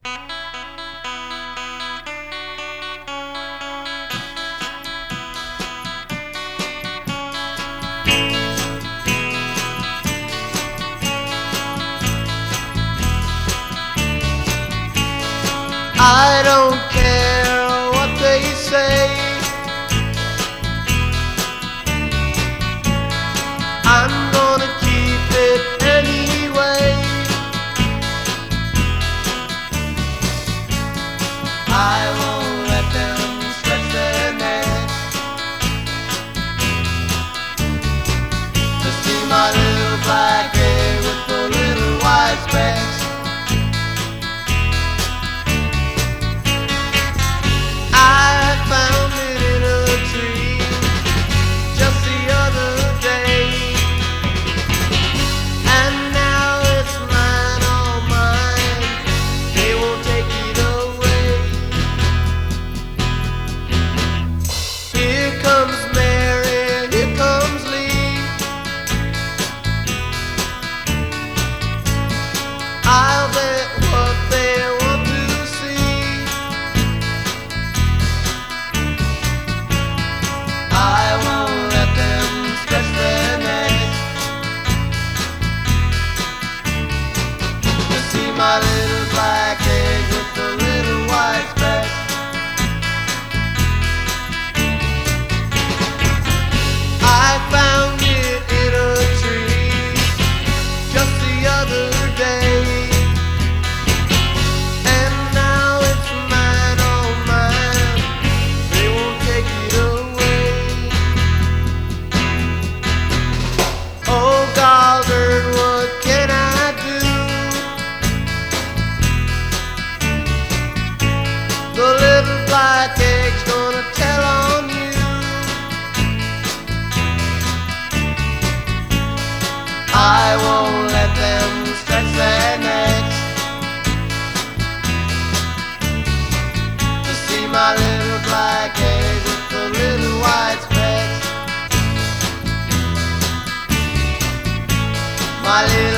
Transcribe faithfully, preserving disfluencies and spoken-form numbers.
I don't care what they say, I'm gonna keep it anyway. I won't let them stretch their necks to see my little black egg with the little white specks. I'll bet what they want to see. I won't let them stretch their necks to see my little black egg with the little white specks. I found it in a tree just the other day. Black egg's gonna tell on you. I won't let them stretch their necks to see my little black egg with the little white specks. My little